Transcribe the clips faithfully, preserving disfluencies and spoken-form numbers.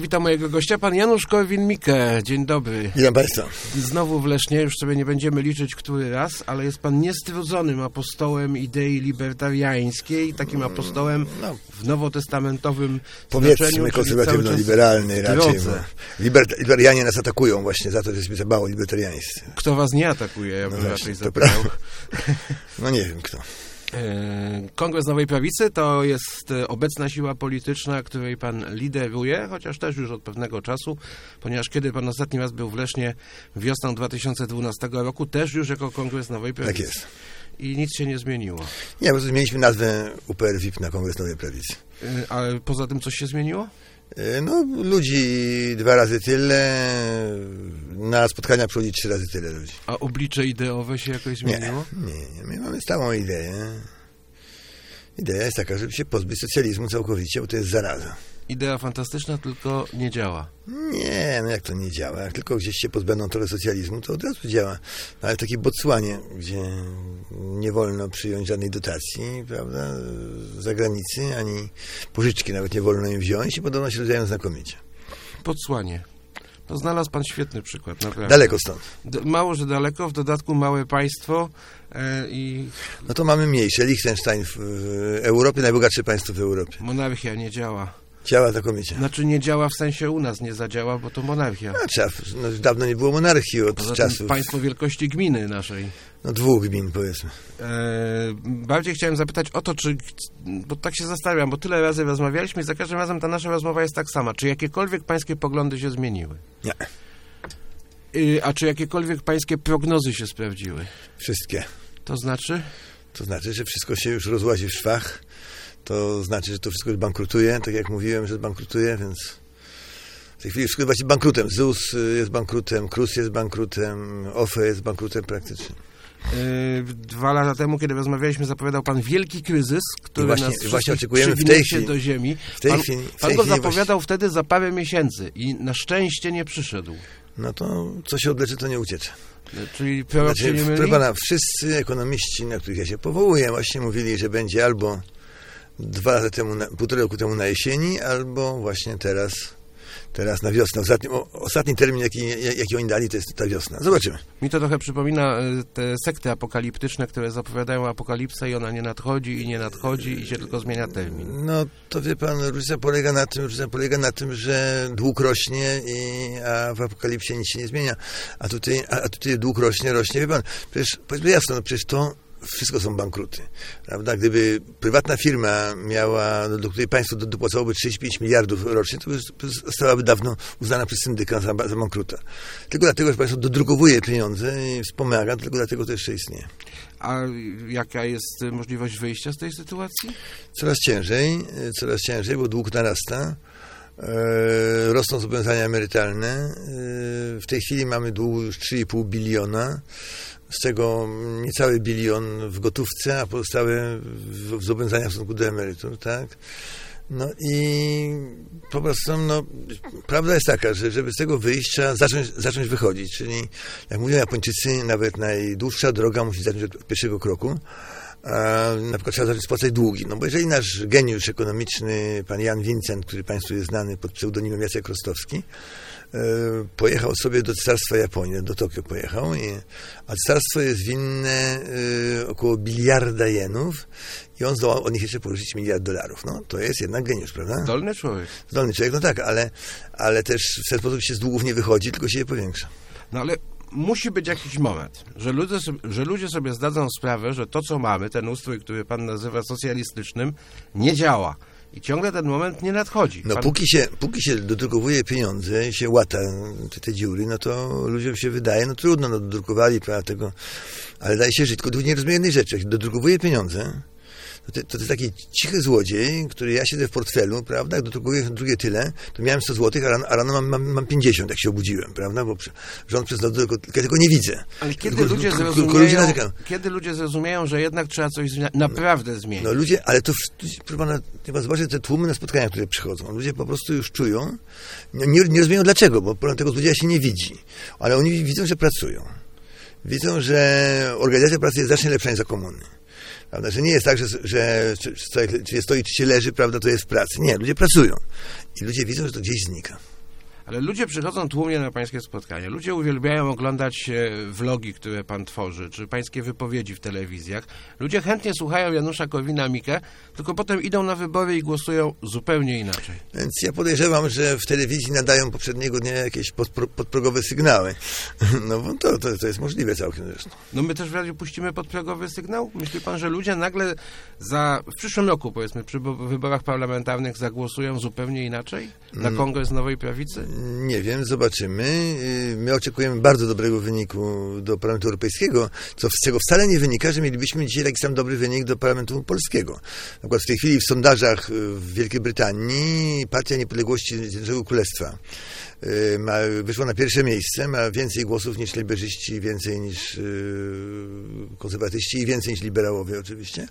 Witam mojego gościa, pan Janusz Korwin-Mikke. Dzień dobry. Witam państwa. Znowu w Lesznie, już sobie nie będziemy liczyć, który raz, ale jest pan niestrudzonym apostołem idei libertariańskiej, takim apostołem no, w nowotestamentowym powiedzmy konserwatywno-liberalny raczej. Liberta- libertarianie nas atakują właśnie za to, że jesteśmy za mało libertariańscy. Kto was nie atakuje, ja bym no raczej właśnie, zapytał. No nie wiem kto. Kongres Nowej Prawicy to jest obecna siła polityczna, której pan lideruje, chociaż też już od pewnego czasu, ponieważ kiedy pan ostatni raz był w Lesznie wiosną dwa tysiące dwunastego roku, też już jako Kongres Nowej Prawicy. Tak jest. I nic się nie zmieniło. Nie, po prostu zmieniliśmy nazwę U P R V I P na Kongres Nowej Prawicy. Ale poza tym coś się zmieniło? No, ludzi dwa razy tyle, na spotkania przychodzi trzy razy tyle ludzi. A oblicze ideowe się jakoś zmieniło? Nie, nie, nie. My mamy stałą ideę. Idea jest taka, żeby się pozbyć socjalizmu całkowicie, bo to jest zaraza. Idea fantastyczna, tylko nie działa. Nie, no jak to nie działa? Jak tylko gdzieś się pozbędą trochę socjalizmu, to od razu działa. No, ale w takiej Botswanie, gdzie nie wolno przyjąć żadnej dotacji, prawda, z zagranicy, ani pożyczki nawet nie wolno im wziąć i podobno się rozwijają znakomicie. Botswanie. To znalazł pan świetny przykład, naprawdę. Daleko stąd. D- mało, że daleko, w dodatku małe państwo e, i... No to mamy mniejsze. Liechtenstein w, w Europie, najbogatsze państwo w Europie. Monarchia nie działa. Działa znakomicie. Znaczy nie działa w sensie u nas, nie zadziała, bo to monarchia. No, trzeba, no, dawno nie było monarchii od Poza czasów. tym państwo wielkości gminy naszej. No dwóch gmin, powiedzmy. E, bardziej chciałem zapytać o to, czy, bo tak się zastanawiam, bo tyle razy rozmawialiśmy i za każdym razem ta nasza rozmowa jest tak sama. Czy jakiekolwiek pańskie poglądy się zmieniły? Nie. E, a czy jakiekolwiek pańskie prognozy się sprawdziły? Wszystkie. To znaczy? To znaczy, że wszystko się już rozłazi w szwach. To znaczy, że to wszystko już bankrutuje, tak jak mówiłem, że bankrutuje, więc w tej chwili wszystko jest właśnie bankrutem. Z U S jest bankrutem, K R U S jest bankrutem, O F E jest bankrutem praktycznie. Yy, dwa lata temu, kiedy rozmawialiśmy, zapowiadał pan wielki kryzys, który właśnie, nas właśnie oczekujemy w tej chwili, do ziemi. W tej pan chwili, w pan tej go chwili zapowiadał właśnie... wtedy za parę miesięcy i na szczęście nie przyszedł. No to co się odleczy, to nie uciecze. Czyli prorok znaczy, się nie myli? Proszę pana, wszyscy ekonomiści, na których ja się powołuję, właśnie mówili, że będzie albo dwa lata temu, na, półtora roku temu na jesieni, albo właśnie teraz, teraz na wiosnę. Ostatni, o, ostatni termin, jaki, jaki oni dali, to jest ta wiosna. Zobaczymy. Mi to trochę przypomina te sekty apokaliptyczne, które zapowiadają apokalipsę i ona nie nadchodzi i nie nadchodzi i się tylko zmienia termin. No to wie pan, różnica polega na tym, różnica polega na tym, że dług rośnie, i, a w apokalipsie nic się nie zmienia. A tutaj, a, a tutaj dług rośnie, rośnie. Wie pan, przecież powiedzmy jasno, no przecież to wszystko są bankruty, prawda? Gdyby prywatna firma miała, do której państwo dopłacałoby trzydzieści pięć miliardów rocznie, to już zostałaby dawno uznana przez syndykat za, za bankruta. Tylko dlatego, że państwo dodrukowuje pieniądze i wspomaga, tylko dlatego to jeszcze istnieje. A jaka jest możliwość wyjścia z tej sytuacji? Coraz ciężej, coraz ciężej, bo dług narasta. E, rosną zobowiązania emerytalne. E, w tej chwili mamy dług już trzy i pół biliona. Z czego niecały bilion w gotówce, a pozostałe w, w zobowiązaniach w stosunku do emerytur, tak? No i po prostu, no, prawda jest taka, że żeby z tego wyjść, trzeba zacząć, zacząć wychodzić, czyli jak mówią Japończycy, nawet najdłuższa droga musi zacząć od pierwszego kroku. A na przykład trzeba zacząć spłacać długi. No bo jeżeli nasz geniusz ekonomiczny, pan Jan Vincent, który państwu jest znany pod pseudonimem Jacek Rostowski, pojechał sobie do carstwa Japonii, do Tokio pojechał, i, a carstwo jest winne y, około biliarda jenów i on zdołał od nich jeszcze pożyczyć miliard dolarów. No to jest jednak geniusz, prawda? Zdolny człowiek. Zdolny człowiek, no tak, ale, ale też w ten sposób się z długów nie wychodzi, tylko się je powiększa. No ale musi być jakiś moment, że ludzie, sobie, że ludzie sobie zdadzą sprawę, że to, co mamy, ten ustrój, który pan nazywa socjalistycznym, nie działa. I ciągle ten moment nie nadchodzi. No pan... póki się, póki się dodrukowuje pieniądze i się łata te, te dziury, no to ludziom się wydaje, no trudno, no dodrukowali, prawda, tego, ale daje się żyć. Tylko tu nie rozumiem jednej rzeczy. Jak się dodrukowuje pieniądze, to, to, to jest taki cichy złodziej, który ja siedzę w portfelu, prawda, jak dodrukuję drugie tyle, to miałem sto złotych, a rano, a rano mam, mam, mam pięćdziesiąt, jak się obudziłem, prawda, bo rząd przez noc tylko, tylko nie widzę. Ale kiedy tylko, ludzie tylko, zrozumieją, tylko ludzie kiedy ludzie zrozumieją, że jednak trzeba coś zmieniać, naprawdę zmienić. No ludzie, ale to, proszę pana, chyba zobaczcie te tłumy na spotkania, które przychodzą. Ludzie po prostu już czują, nie, nie rozumieją dlaczego, bo problem tego złodzieja się nie widzi, ale oni widzą, że pracują. Widzą, że organizacja pracy jest znacznie lepsza niż za komuny. Prawda? Że nie jest tak, że, że czy, czy stoi, czy się leży, prawda, to jest w pracy. Nie, ludzie pracują. I ludzie widzą, że to gdzieś znika. Ale ludzie przychodzą tłumnie na pańskie spotkania. Ludzie uwielbiają oglądać vlogi, które pan tworzy, czy pańskie wypowiedzi w telewizjach. Ludzie chętnie słuchają Janusza Korwin-Mikke, tylko potem idą na wybory i głosują zupełnie inaczej. Więc ja podejrzewam, że w telewizji nadają poprzedniego dnia jakieś podpro, podprogowe sygnały. No bo to, to, to jest możliwe całkiem zresztą. No my też w radiu puścimy podprogowy sygnał? Myśli pan, że ludzie nagle za, w przyszłym roku, powiedzmy, przy wyborach parlamentarnych zagłosują zupełnie inaczej? Na Kongres Nowej Prawicy? Nie wiem, zobaczymy. My oczekujemy bardzo dobrego wyniku do Parlamentu Europejskiego, co z czego wcale nie wynika, że mielibyśmy dzisiaj taki sam dobry wynik do Parlamentu Polskiego. Na przykład w tej chwili w sondażach w Wielkiej Brytanii Partia Niepodległości Zjednoczonego Królestwa ma, wyszła na pierwsze miejsce, ma więcej głosów niż lejberzyści, więcej niż konserwatyści i więcej niż liberałowie oczywiście.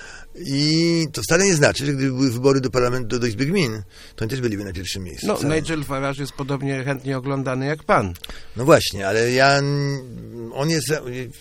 I to wcale nie znaczy, że gdyby były wybory do parlamentu, do, do Izby Gmin, to oni też byliby na pierwszym miejscu. No, Nigel Farage jest podobnie chętnie oglądany jak pan. No właśnie, ale ja, on jest,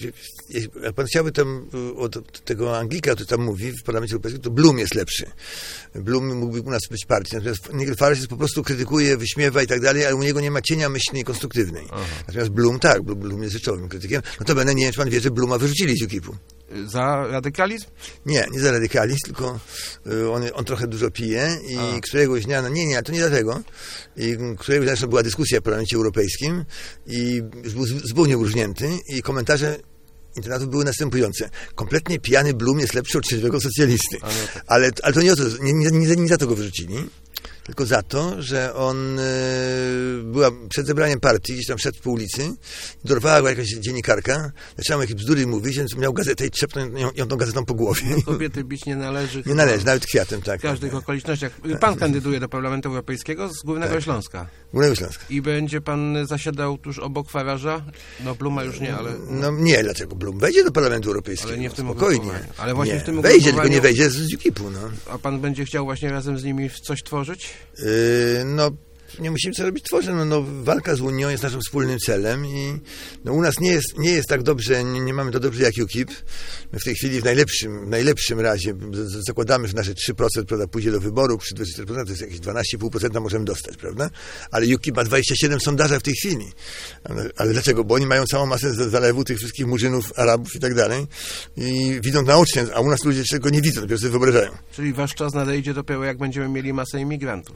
jak pan chciałby tam od tego Anglika, który tam mówi w Parlamencie Europejskim, to Bloom jest lepszy. Bloom mógłby u nas być partii, natomiast Nigel Farage jest po prostu krytykuje, wyśmiewa i tak dalej, ale u niego nie ma cienia myśli konstruktywnej. Aha. Natomiast Bloom, tak, Bloom jest rzeczowym krytykiem. No to będę, nie wiem, czy pan wie, że Blooma wyrzucili z UKIP-u. Za radykalizm? Nie, nie za radykalizm, tylko on, on trochę dużo pije i A. któregoś dnia, no nie, nie, to nie dlatego, i któregoś dnia była dyskusja w Parlamencie Europejskim i był zupełnie uróżnięty i komentarze internatów były następujące. Kompletnie pijany Bloom jest lepszy od trzeźwego socjalisty. No tak. ale, ale to nie o to, nie, nie, nie, nie za to go wyrzucili, tylko za to, że on y, była przed zebraniem partii, gdzieś tam szedł po ulicy, dorwała go jakaś dziennikarka, zaczęła jakieś bzdury mówić, więc miał gazetę i trzepnął ją, ją tą gazetą po głowie. Kobiety bić nie należy. Nie należy, nawet kwiatem, tak. W każdych tak, okolicznościach. Pan kandyduje do Parlamentu Europejskiego z Górnego tak. Śląska. Górnego Śląska. I będzie pan zasiadał tuż obok Farage'a? No Blooma już nie, ale... No nie, dlaczego Bloom wejdzie do Parlamentu Europejskiego. Ale nie w tym spokojnie. Ale właśnie nie. w tym wejdzie, tylko nie wejdzie z UKIP-u, no. A pan będzie chciał właśnie razem z nimi coś tworzyć? Yy, no, nie musimy co robić tworzyć. No, no, walka z Unią jest naszym wspólnym celem i no, u nas nie jest, nie jest tak dobrze, nie, nie mamy to dobrze jak UKIP. My w tej chwili w najlepszym, w najlepszym razie zakładamy, że nasze trzy procent prawda, pójdzie do wyborów, przy dwudziestu czterech procentach to jest jakieś dwanaście i pół procent możemy dostać, prawda? Ale UKIP ma dwadzieścia siedem sondaży w tej chwili. Ale, ale dlaczego? Bo oni mają całą masę zalewu tych wszystkich murzynów, Arabów i tak dalej i widzą naocznie, a u nas ludzie czego nie widzą, dopiero sobie wyobrażają. Czyli wasz czas nadejdzie dopiero jak będziemy mieli masę imigrantów.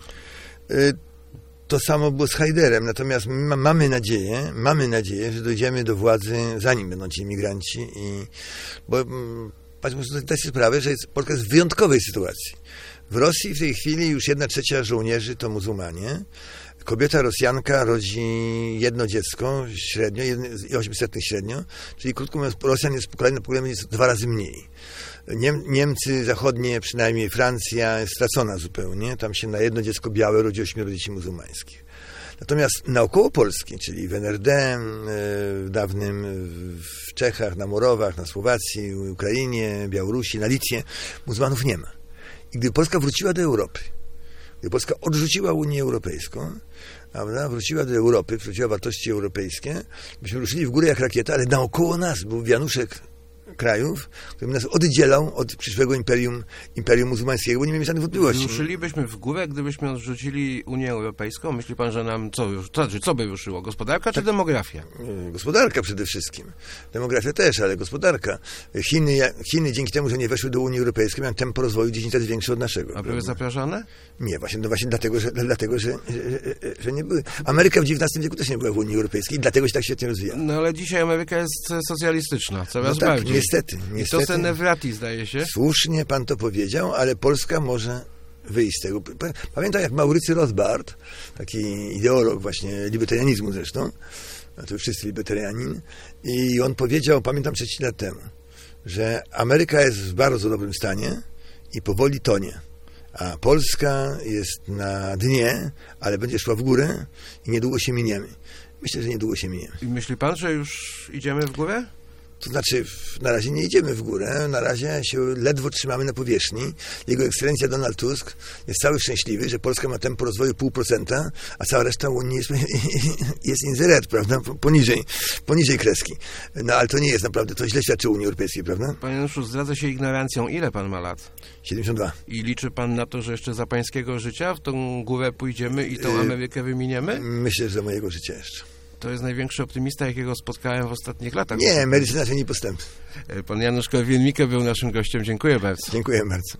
Y- To samo było z Hajderem, natomiast my mamy nadzieję, mamy nadzieję, że dojdziemy do władzy, zanim będą ci imigranci. I, bo patrzmy sobie zdać sobie sprawę, że jest, Polska jest w wyjątkowej sytuacji. W Rosji w tej chwili już jedna trzecia żołnierzy to muzułmanie. Kobieta Rosjanka rodzi jedno dziecko średnio, i osiemset średnio, czyli krótko mówiąc, Rosjan jest pokolenie na pokolenie jest dwa razy mniej. Niem, Niemcy zachodnie, przynajmniej Francja, jest stracona zupełnie. Tam się na jedno dziecko białe rodzi ośmioro dzieci muzułmańskich. Natomiast naokoło Polski, czyli w N R D, w dawnym w Czechach, na Morowach, na Słowacji, Ukrainie, Białorusi, na Litwie, muzułmanów nie ma. I gdy Polska wróciła do Europy, gdy Polska odrzuciła Unię Europejską, prawda, wróciła do Europy, wróciła wartości europejskie, byśmy ruszyli w górę jak rakieta, ale naokoło nas był wianuszek krajów, który nas oddzielał od przyszłego imperium, imperium muzułmańskiego, bo nie mieli żadnych wątpliwości. Ruszylibyśmy w górę, gdybyśmy odrzucili Unię Europejską? Myśli pan, że nam co już, to znaczy, co by ruszyło? Gospodarka czy tak, demografia? Gospodarka przede wszystkim. Demografia też, ale gospodarka. Chiny, Chiny dzięki temu, że nie weszły do Unii Europejskiej, mają tempo rozwoju dziesięć razy większe od naszego. A były zapraszane? Nie, właśnie, no właśnie dlatego, że, dlatego że, że, że nie były. Ameryka w dziewiętnastym wieku też nie była w Unii Europejskiej i dlatego się tak świetnie rozwija. No ale dzisiaj Ameryka jest socjalistyczna, coraz no tak, bardziej. Niestety, niestety. I to Senewrati, zdaje się. Słusznie pan to powiedział, ale Polska może wyjść z tego. Pamiętam, jak Maurycy Rothbard, taki ideolog właśnie libertarianizmu zresztą, a to wszyscy libertarianin, i on powiedział, pamiętam trzydzieści lat temu, że Ameryka jest w bardzo dobrym stanie i powoli tonie, a Polska jest na dnie, ale będzie szła w górę i niedługo się miniemy. Myślę, że niedługo się miniemy. I myśli pan, że już idziemy w górę? To znaczy, na razie nie idziemy w górę, na razie się ledwo trzymamy na powierzchni. Jego ekscelencja Donald Tusk jest cały szczęśliwy, że Polska ma tempo rozwoju pół procenta, a cała reszta Unii jest, jest inzeret, prawda, poniżej, poniżej kreski. No ale to nie jest naprawdę, to źle świadczy Unii Europejskiej, prawda? Panie Januszu, zdradza się ignorancją. Ile pan ma lat? siedemdziesiąt dwa. I liczy pan na to, że jeszcze za pańskiego życia w tą górę pójdziemy i tą Amerykę wyminiemy? Myślę, że za mojego życia jeszcze. To jest największy optymista, jakiego spotkałem w ostatnich latach. Nie, medycyna to nie postęp. Pan Janusz Korwin-Mikke był naszym gościem. Dziękuję bardzo. Dziękuję bardzo.